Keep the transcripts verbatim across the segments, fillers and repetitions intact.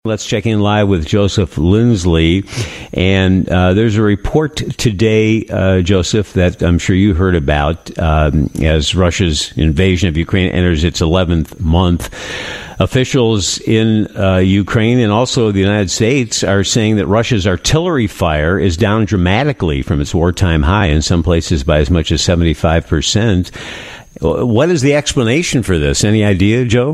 Let's check in live with Joseph Lindsley. And uh, there's a report today, uh, Joseph, that I'm sure you heard about um, as Russia's invasion of Ukraine enters its eleventh month. Officials in uh, Ukraine and also the United States are saying that Russia's artillery fire is down dramatically from its wartime high, in some places by as much as seventy-five percent. What is the explanation for this? Any idea, Joe?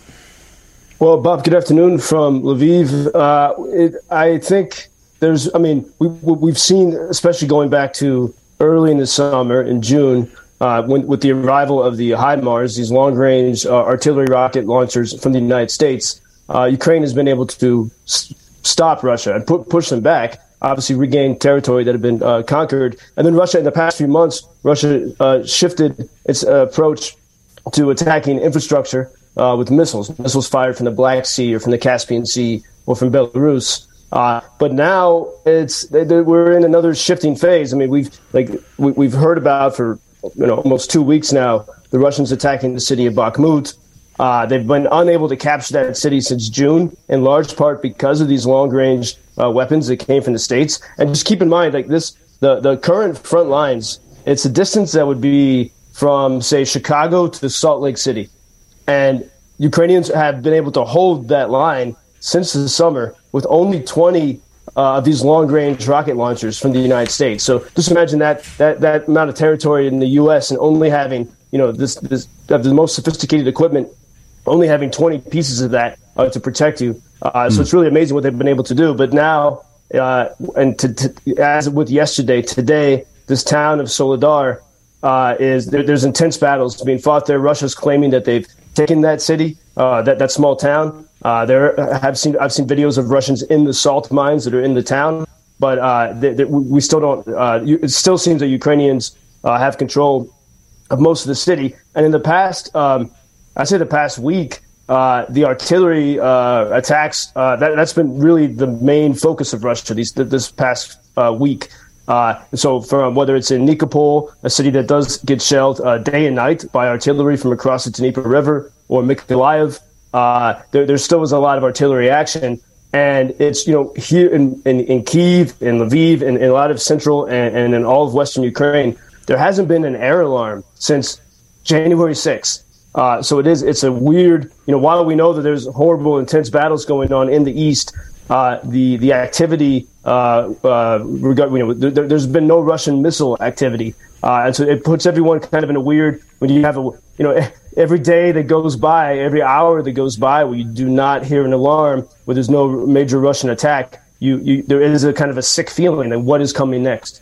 Well, Bob, good afternoon from Lviv. Uh, it, I think there's, I mean, we, we've seen, especially going back to early in the summer, in June, uh, when, with the arrival of the HIMARS, these long-range uh, artillery rocket launchers from the United States, uh, Ukraine has been able to s- stop Russia and pu- push them back, obviously regain territory that had been uh, conquered. And then Russia, in the past few months, Russia uh, shifted its uh, approach to attacking infrastructure Uh, with missiles, missiles fired from the Black Sea or from the Caspian Sea or from Belarus. Uh, but now it's they, they, we're in another shifting phase. I mean, we've like we, we've heard about for you know almost two weeks now the Russians attacking the city of Bakhmut. Uh, they've been unable to capture that city since June, in large part because of these long-range uh, weapons that came from the States. And just keep in mind, like this, the the current front lines, it's a distance that would be from, say, Chicago to Salt Lake City. And Ukrainians have been able to hold that line since the summer with only twenty uh, of these long-range rocket launchers from the United States. So just imagine that that that amount of territory in the U S and only having you know this this uh, the most sophisticated equipment, only having twenty pieces of that uh, to protect you. Uh, mm. So it's really amazing what they've been able to do. But now, uh, and to, to, as with yesterday, today, this town of Soledar uh, is there, there's intense battles being fought there. Russia's claiming that they've taken that city, uh, that that small town. Uh, there, I've seen I've seen videos of Russians in the salt mines that are in the town, but uh, they, they, we still don't. Uh, it still seems that Ukrainians uh, have control of most of the city. And in the past, um, I say the past week, uh, the artillery uh, attacks uh, that that's been really the main focus of Russia. These this past uh, week. Uh, so from whether it's in Nikopol, a city that does get shelled uh, day and night by artillery from across the Dnieper River, or Mykolaiv, uh, there, there still is a lot of artillery action. And it's, you know, here in, in, in Kyiv, in Lviv, in, in a lot of central and, and in all of Western Ukraine, there hasn't been an air alarm since January sixth. Uh, so it is, it's a weird, you know, while we know that there's horrible, intense battles going on in the East, Uh, the the activity, uh, uh, regard, you know, there, there's been no Russian missile activity, uh, and so it puts everyone kind of in a weird. When you have a, you know, every day that goes by, every hour that goes by, where you do not hear an alarm, where there's no major Russian attack, you, you there is a kind of a sick feeling that what is coming next.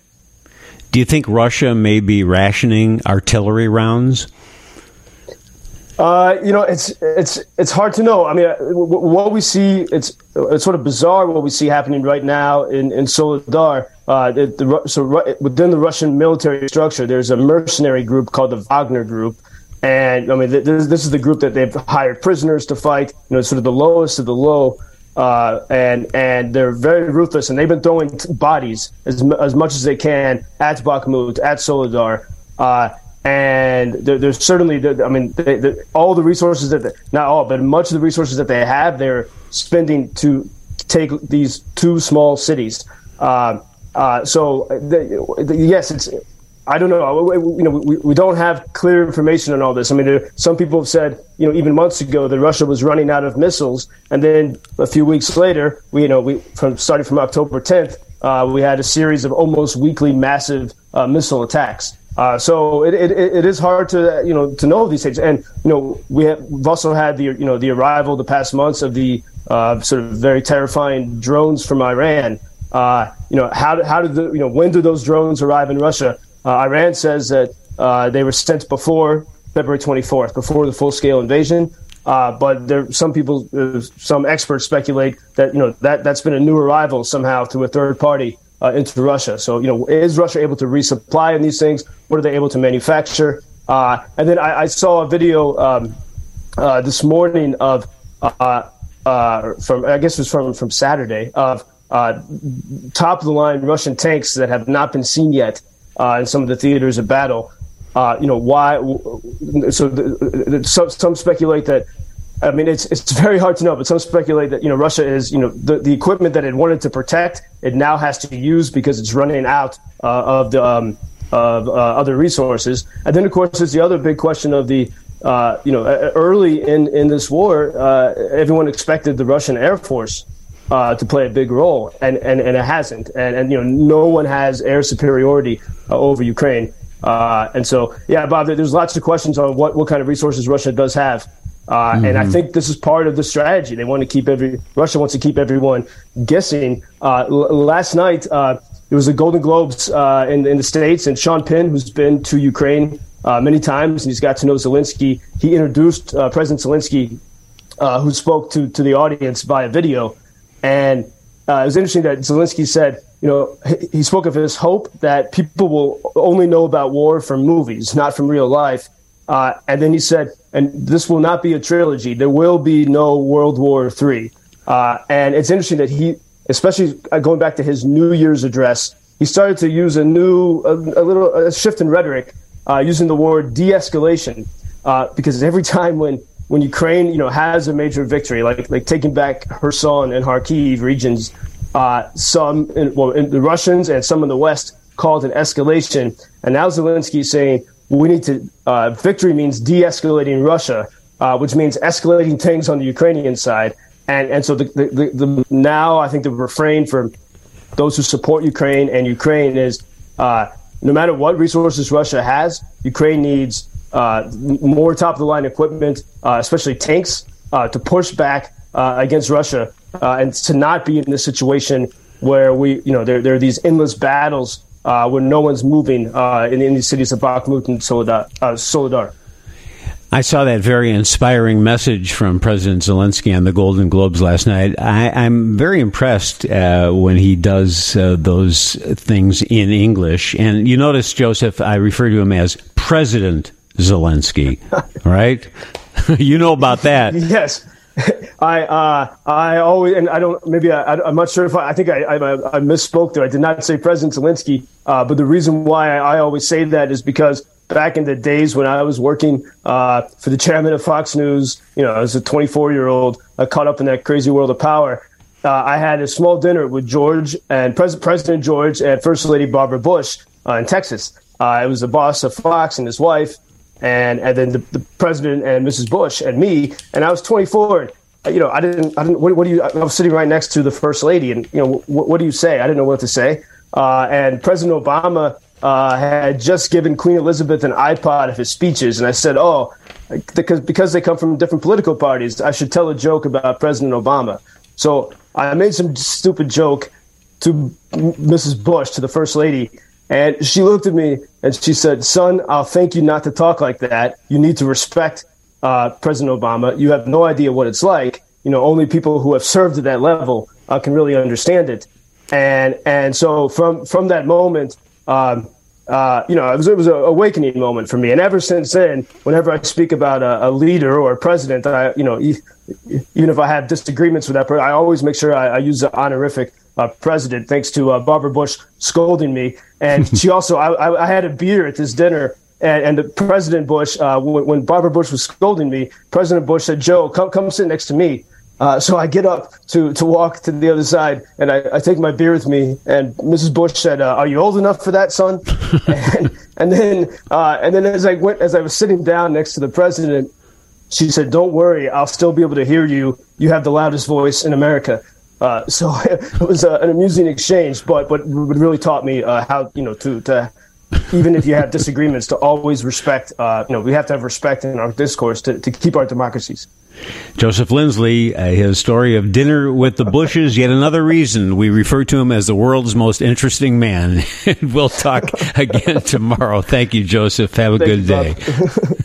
Do you think Russia may be rationing artillery rounds? Uh, you know, it's it's it's hard to know. I mean, what we see, it's it's sort of bizarre what we see happening right now in in Soledar. Uh, the, the, so within the Russian military structure, there's a mercenary group called the Wagner Group, and I mean, this, this is the group that they've hired prisoners to fight. You know, sort of the lowest of the low, uh, and and they're very ruthless, and they've been throwing bodies as as much as they can at Bakhmut, at Soledar. Uh, And there, there's certainly, I mean, they, they, all the resources that, they, not all, but much of the resources that they have, they're spending to take these two small cities. Uh, uh, so, the, the, yes, it's, I don't know, you know, we, we don't have clear information on all this. I mean, there, some people have said, you know, even months ago that Russia was running out of missiles, and then a few weeks later, we, you know, we from starting from October tenth, uh, we had a series of almost weekly massive uh, missile attacks. Uh, so it, it it is hard to you know to know these things, and you know we have, we've also had the you know the arrival the past months of the uh, sort of very terrifying drones from Iran. Uh, you know how how did the you know when do those drones arrive in Russia? Uh, Iran says that uh, they were sent before February twenty-fourth, before the full scale invasion. Uh, but there some people, uh, some experts speculate that you know that that's been a new arrival somehow through a third party. Uh, into Russia. So, you know, is Russia able to resupply in these things? What are they able to manufacture? Uh, and then I, I saw a video um, uh, this morning of, uh, uh, from I guess it was from, from Saturday, of uh, top-of-the-line Russian tanks that have not been seen yet uh, in some of the theaters of battle. Uh, you know, why? So the, the, some, some speculate that I mean, it's it's very hard to know, but some speculate that, you know, Russia is, you know, the, the equipment that it wanted to protect, it now has to use because it's running out uh, of the um, of uh, other resources. And then, of course, there's the other big question of the, uh, you know, early in, in this war, uh, everyone expected the Russian Air Force uh, to play a big role, and, and, and it hasn't. And, and, you know, no one has air superiority uh, over Ukraine. Uh, and so, yeah, Bob, there's lots of questions on what, what kind of resources Russia does have. Uh, mm-hmm. And I think this is part of the strategy. They want to keep every Russia wants to keep everyone guessing. Uh, l- last night, uh, it was the Golden Globes uh, in, in the States, and Sean Penn, who's been to Ukraine uh, many times, and he's got to know Zelensky. He introduced uh, President Zelensky, uh, who spoke to, to the audience via video. And uh, it was interesting that Zelensky said, you know, he, he spoke of his hope that people will only know about war from movies, not from real life. Uh, and then he said, and this will not be a trilogy. There will be no World War Three. Uh, and it's interesting that he, especially going back to his New Year's address, he started to use a new, a, a little a shift in rhetoric, uh, using the word de-escalation. Uh, because every time when, when Ukraine, you know, has a major victory, like like taking back Kherson and Kharkiv regions, uh, some, in, well, in the Russians and some in the West called an escalation. And now Zelensky is saying, we need to, uh, victory means de-escalating Russia, uh, which means escalating things on the Ukrainian side. And and so the, the, the, the now I think the refrain for those who support Ukraine and Ukraine is uh, no matter what resources Russia has, Ukraine needs uh, more top-of-the-line equipment, uh, especially tanks, uh, to push back uh, against Russia uh, and to not be in this situation where we, you know, there, there are these endless battles Uh, when no one's moving uh, in, in the cities of Bakhmut and Soledar. Uh, Soledar. I saw that very inspiring message from President Zelensky on the Golden Globes last night. I, I'm very impressed uh, when he does uh, those things in English. And you notice, Joseph, I refer to him as President Zelensky, right? You know about that. Yes. I uh, I always, and I don't, maybe I, I'm not sure if I, I think I, I, I misspoke there. I did not say President Zelensky, uh, but the reason why I, I always say that is because back in the days when I was working uh, for the chairman of Fox News, you know, as a twenty-four-year-old, uh, caught up in that crazy world of power, uh, I had a small dinner with George and Pres- President George and First Lady Barbara Bush uh, in Texas. Uh, it was the boss of Fox and his wife, and and then the, the president and Missus Bush and me, and I was twenty-four. You know, I didn't, I didn't, what, what do you, I was sitting right next to the first lady, and, you know, what, what do you say? I didn't know what to say. Uh, and President Obama uh, had just given Queen Elizabeth an iPod of his speeches. And I said, oh, because, because they come from different political parties, I should tell a joke about President Obama. So I made some stupid joke to Missus Bush, to the first lady. And she looked at me and she said, son, I'll thank you not to talk like that. You need to respect Uh, President Obama. You have no idea what it's like. You know, only people who have served at that level uh, can really understand it. And and so from from that moment, um, uh, you know, it was it was an awakening moment for me. And ever since then, whenever I speak about a, a leader or a president, I you know, e- even if I have disagreements with that person, I always make sure I, I use the honorific uh, president. Thanks to uh, Barbara Bush scolding me, and she also I, I had a beer at this dinner. And, and the President Bush, uh, when, when Barbara Bush was scolding me, President Bush said, Joe, come come sit next to me. Uh, so I get up to, to walk to the other side, and I, I take my beer with me. And Missus Bush said, uh, are you old enough for that, son? and, and then uh, and then as I went, as I was sitting down next to the president, she said, don't worry, I'll still be able to hear you. You have the loudest voice in America. Uh, so it was uh, an amusing exchange, but but it really taught me uh, how, you know, to to even if you have disagreements, to always respect, uh, you know, we have to have respect in our discourse to, to keep our democracies. Joseph Lindsley, uh, his story of dinner with the Bushes, yet another reason we refer to him as the world's most interesting man. We'll talk again tomorrow. Thank you, Joseph. Have a Thank good you, day.